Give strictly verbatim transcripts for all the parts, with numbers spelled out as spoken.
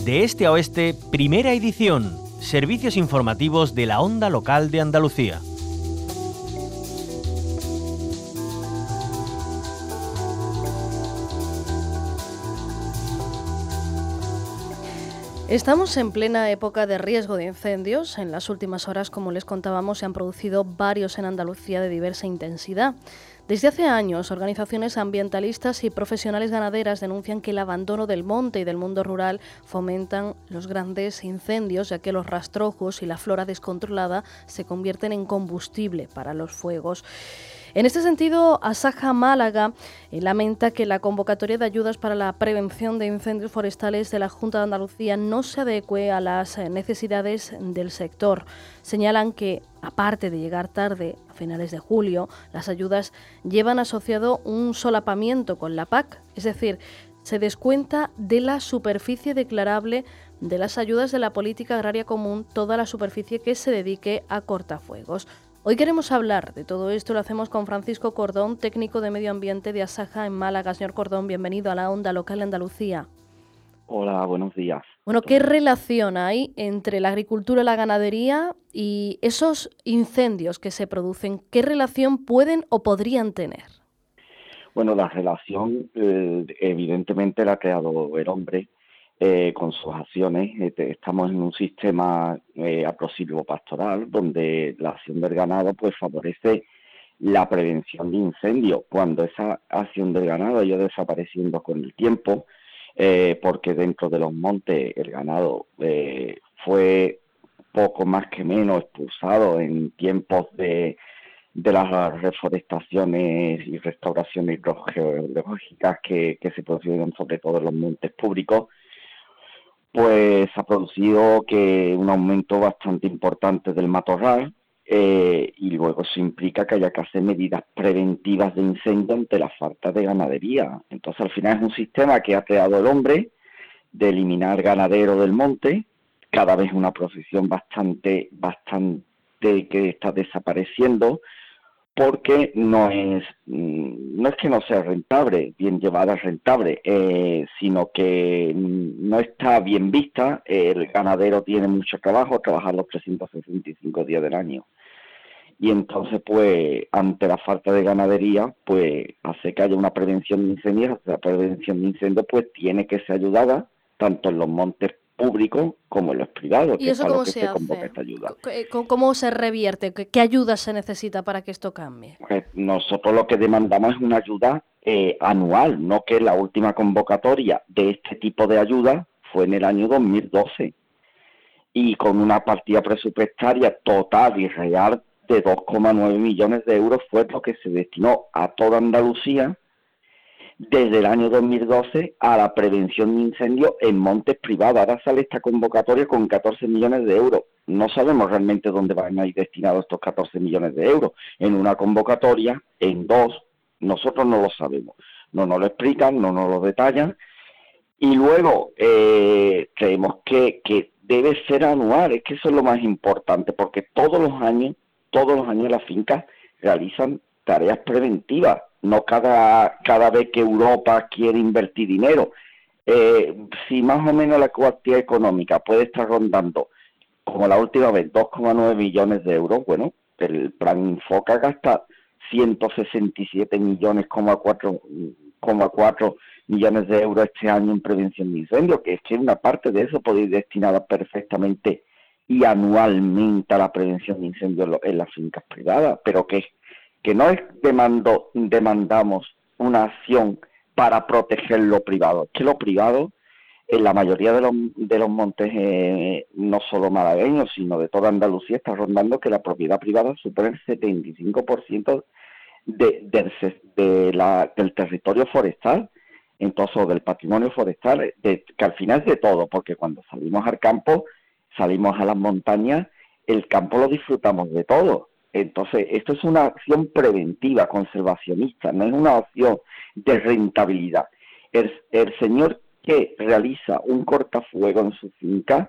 De este a oeste, primera edición. Servicios informativos de la Onda Local de Andalucía. Estamos en plena época de riesgo de incendios. En las últimas horas, como les contábamos, se han producido varios en Andalucía de diversa intensidad. Desde hace años, organizaciones ambientalistas y profesionales ganaderas denuncian que el abandono del monte y del mundo rural fomentan los grandes incendios, ya que los rastrojos y la flora descontrolada se convierten en combustible para los fuegos. En este sentido, Asaja Málaga eh, lamenta que la convocatoria de ayudas para la prevención de incendios forestales de la Junta de Andalucía no se adecue a las eh, necesidades del sector. Señalan que, aparte de llegar tarde, a finales de julio, las ayudas llevan asociado un solapamiento con la P A C, es decir, se descuenta de la superficie declarable de las ayudas de la Política Agraria Común toda la superficie que se dedique a cortafuegos. Hoy queremos hablar de todo esto, lo hacemos con Francisco Cordón, técnico de Medio Ambiente de Asaja en Málaga. Señor Cordón, bienvenido a la Onda Local de Andalucía. Hola, buenos días. Bueno, ¿qué relación hay entre la agricultura y la ganadería y esos incendios que se producen? ¿Qué relación pueden o podrían tener? Bueno, la relación eh, evidentemente la ha creado el hombre eh, con sus acciones. Este, estamos en un sistema eh, agrosilvopastoral donde la acción del ganado pues favorece la prevención de incendios. Cuando esa acción del ganado ha ido desapareciendo con el tiempo, eh, porque dentro de los montes el ganado eh, fue poco más que menos expulsado en tiempos de de las reforestaciones y restauraciones hidrogeológicas que, que se producieron sobre todo en los montes públicos, pues ha producido que un aumento bastante importante del matorral eh, y luego eso implica que haya que hacer medidas preventivas de incendio ante la falta de ganadería. Entonces al final es un sistema que ha creado el hombre de eliminar ganadero del monte, cada vez una profesión bastante, bastante que está desapareciendo, porque no es no es que no sea rentable, bien llevada es rentable, eh, sino que no está bien vista. El ganadero tiene mucho trabajo, trabajar los trescientos sesenta y cinco días del año. Y entonces, pues, ante la falta de ganadería, pues, hace que haya una prevención de incendios. La prevención de incendios, pues, tiene que ser ayudada tanto en los montes públicos como en los privados. ¿Y eso cómo se, se hace? ¿Cómo se revierte? ¿Qué ayuda se necesita para que esto cambie? Pues nosotros lo que demandamos es una ayuda eh, anual, no que la última convocatoria de este tipo de ayuda fue en el año dos mil doce y con una partida presupuestaria total y real de dos coma nueve millones de euros fue lo que se destinó a toda Andalucía desde el año dos mil doce a la prevención de incendios en montes privados. Ahora sale esta convocatoria con catorce millones de euros. No sabemos realmente dónde van a ir destinados estos catorce millones de euros. En una convocatoria, en dos, nosotros no lo sabemos. No nos lo explican, no nos lo detallan. Y luego eh, creemos que, que debe ser anual. Es que eso es lo más importante, porque todos los años, todos los años las fincas realizan tareas preventivas. No cada, cada vez que Europa quiere invertir dinero. Eh, si más o menos la cuantía económica puede estar rondando, como la última vez, dos coma nueve millones de euros, bueno, el plan Infoca gasta ciento sesenta y siete millones, cuatro millones de euros este año en prevención de incendios, que es que una parte de eso puede ir destinada perfectamente y anualmente a la prevención de incendios en las fincas privadas, pero que que no es demando, demandamos una acción para proteger lo privado, es que lo privado en la mayoría de los, de los montes, eh, no solo malagueños, sino de toda Andalucía, está rondando que la propiedad privada supone el setenta y cinco por ciento de, de, de la, del territorio forestal, entonces, o del patrimonio forestal, de, que al final es de todo, porque cuando salimos al campo, salimos a las montañas, el campo lo disfrutamos de todo. Entonces, esto es una acción preventiva, conservacionista, no es una acción de rentabilidad. El, el señor que realiza un cortafuego en su finca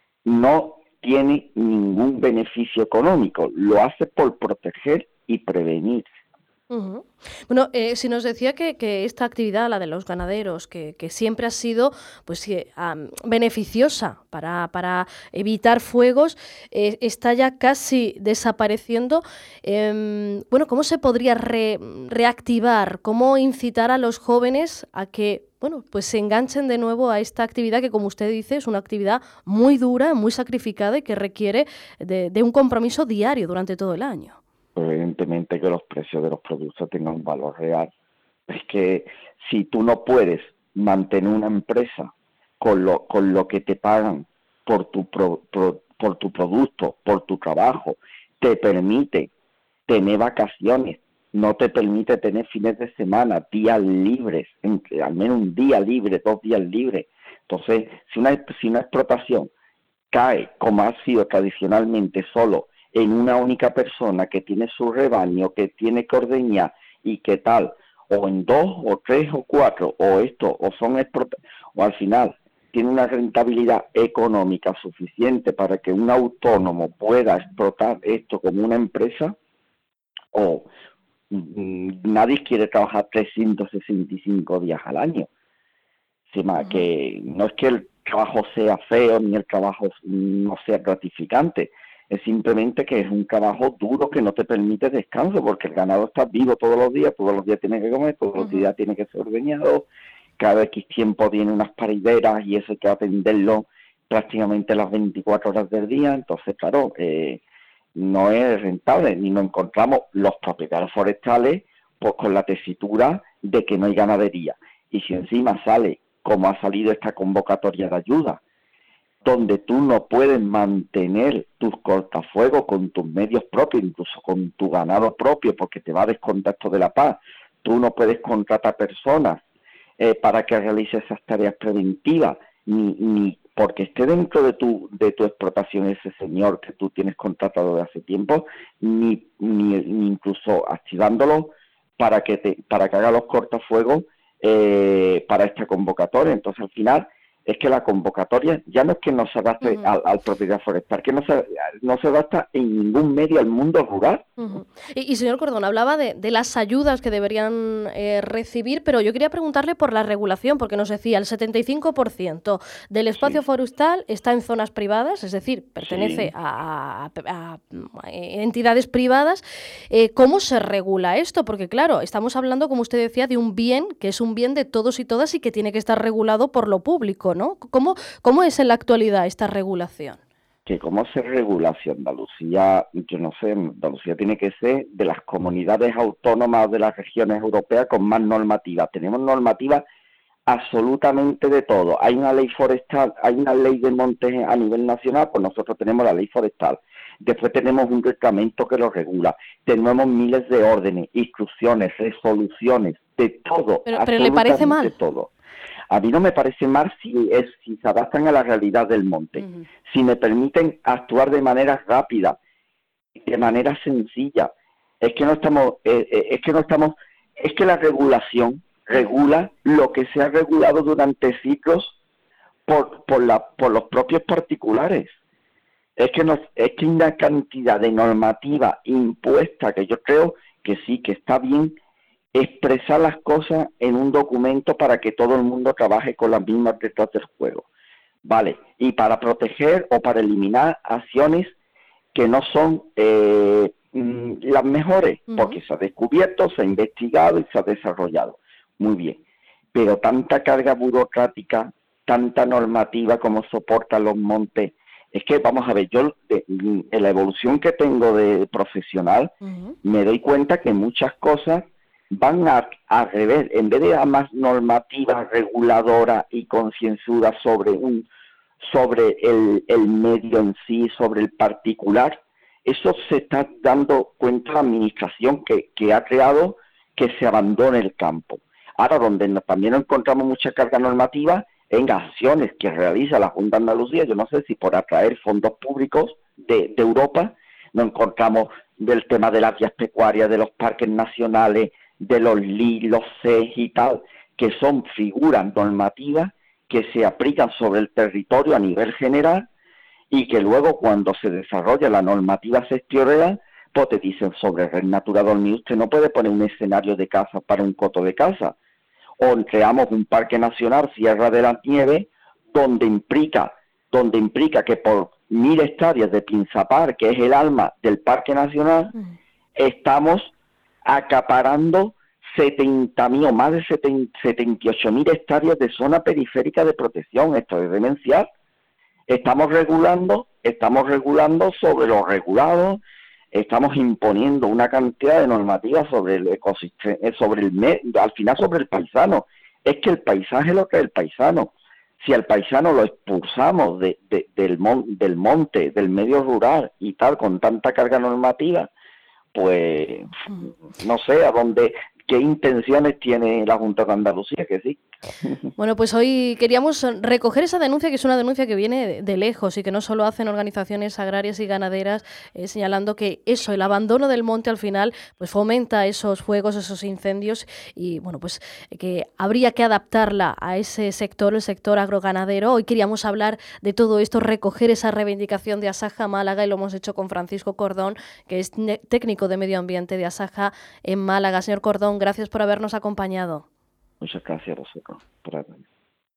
no tiene ningún beneficio económico, lo hace por proteger y prevenir. Uh-huh. Bueno, eh, si nos decía que, que esta actividad, la de los ganaderos, que, que siempre ha sido pues eh, um, beneficiosa para, para evitar fuegos, eh, está ya casi desapareciendo. Eh, bueno, ¿cómo se podría re, reactivar? ¿Cómo incitar a los jóvenes a que bueno, pues se enganchen de nuevo a esta actividad que, como usted dice, es una actividad muy dura, muy sacrificada y que requiere de, de un compromiso diario durante todo el año? Evidentemente que los precios de los productos tengan un valor real. Es que si tú no puedes mantener una empresa con lo, con lo que te pagan por tu, pro, pro, por tu producto, por tu trabajo, te permite tener vacaciones, no te permite tener fines de semana, días libres, entre, al menos un día libre, dos días libres. Entonces, si una, si una explotación cae, como ha sido tradicionalmente, solo en una única persona que tiene su rebaño, que tiene que ordeñar y qué tal, o en dos, o tres, o cuatro, o esto, o son explota- o al final tiene una rentabilidad económica suficiente para que un autónomo pueda explotar esto como una empresa, o mm, nadie quiere trabajar trescientos sesenta y cinco días al año. Encima, uh-huh. que no es que el trabajo sea feo ni el trabajo no sea gratificante, es simplemente que es un trabajo duro que no te permite descanso, porque el ganado está vivo todos los días, todos los días tiene que comer, todos uh-huh. los días tiene que ser ordeñado, cada X tiempo tiene unas parideras y eso hay que atenderlo prácticamente las veinticuatro horas del día. Entonces, claro, eh, no es rentable, ni nos encontramos los propietarios forestales pues con la tesitura de que no hay ganadería. Y si encima sale, como ha salido esta convocatoria de ayuda, donde tú no puedes mantener tus cortafuegos con tus medios propios, incluso con tu ganado propio, porque te va a descontar esto de la paz, tú no puedes contratar personas eh, para que realice esas tareas preventivas, ni, ni porque esté dentro de tu de tu explotación ese señor que tú tienes contratado de hace tiempo, ni, ni, ni incluso activándolo para que te para que haga los cortafuegos eh, para esta convocatoria. Entonces, al final, es que la convocatoria ya no es que no se adapte uh-huh. al, al propiedad forestal, que no se, no se adapta en ningún medio al mundo rural. Uh-huh. Y, y señor Cordón, hablaba de, de las ayudas que deberían eh, recibir, pero yo quería preguntarle por la regulación, porque nos decía el setenta y cinco por ciento del espacio sí. forestal está en zonas privadas, es decir, pertenece sí. a, a, a entidades privadas. Eh, ¿Cómo se regula esto? Porque claro, estamos hablando, como usted decía, de un bien que es un bien de todos y todas y que tiene que estar regulado por lo público, ¿no? ¿Cómo, cómo es en la actualidad esta regulación? Que cómo se regula si Andalucía, yo no sé, Andalucía tiene que ser de las comunidades autónomas de las regiones europeas con más normativas. Tenemos normativas absolutamente de todo. Hay una ley forestal, hay una ley de montes a nivel nacional, pues nosotros tenemos la ley forestal. Después tenemos un reglamento que lo regula. Tenemos miles de órdenes, instrucciones, resoluciones, de todo. Pero, pero ¿le parece mal? De todo. A mí no me parece mal si, es, si se adaptan a la realidad del monte, uh-huh. si me permiten actuar de manera rápida, de manera sencilla. Es que no estamos, eh, eh, es que no estamos, es que la regulación regula lo que se ha regulado durante siglos por, por, la, por los propios particulares. Es que, nos, es que hay una cantidad de normativa impuesta que yo creo que sí, que está bien expresar las cosas en un documento para que todo el mundo trabaje con las mismas reglas del juego, ¿vale? Y para proteger o para eliminar acciones que no son eh, las mejores, uh-huh. porque se ha descubierto, se ha investigado y se ha desarrollado. Muy bien, pero tanta carga burocrática, tanta normativa como soportan los montes, es que, vamos a ver, yo de, en la evolución que tengo de profesional, uh-huh. me doy cuenta que muchas cosas van a, a revés, en vez de dar más normativa reguladora y concienzuda sobre un sobre el, el medio en sí, sobre el particular, eso se está dando cuenta la administración que, que ha creado que se abandone el campo. Ahora, donde nos, también encontramos mucha carga normativa en acciones que realiza la Junta de Andalucía, yo no sé si por atraer fondos públicos de, de Europa, nos encontramos del tema de las vías pecuarias, de los parques nacionales, de los L I, los C E S y tal, que son figuras normativas que se aplican sobre el territorio a nivel general y que luego cuando se desarrolla la normativa sectorial, pues te dicen sobre Red Natura dos mil, usted no puede poner un escenario de caza para un coto de caza. O creamos un parque nacional, Sierra de las Nieves, donde implica, donde implica que por mil hectáreas de Pinzapar, que es el alma del parque nacional, mm. estamos acaparando setenta mil o más de setenta y ocho mil hectáreas de zona periférica de protección. Esto es demencial. Estamos regulando, estamos regulando sobre los regulados, estamos imponiendo una cantidad de normativas sobre el ecosistema, sobre el medio, al final sobre el paisano. Es que el paisaje es lo que es el paisano. Si al paisano lo expulsamos de, de, del, mon, del monte, del medio rural y tal, con tanta carga normativa, pues no sé a dónde, qué intenciones tiene la Junta de Andalucía, que sí. Bueno, pues hoy queríamos recoger esa denuncia, que es una denuncia que viene de, de lejos y que no solo hacen organizaciones agrarias y ganaderas, eh, señalando que eso, el abandono del monte al final, pues fomenta esos fuegos, esos incendios y bueno, pues que habría que adaptarla a ese sector, el sector agroganadero. Hoy queríamos hablar de todo esto, recoger esa reivindicación de Asaja Málaga y lo hemos hecho con Francisco Cordón, que es técnico de medio ambiente de Asaja en Málaga. Señor Cordón, gracias por habernos acompañado. Muchas gracias a vosotros por haberme.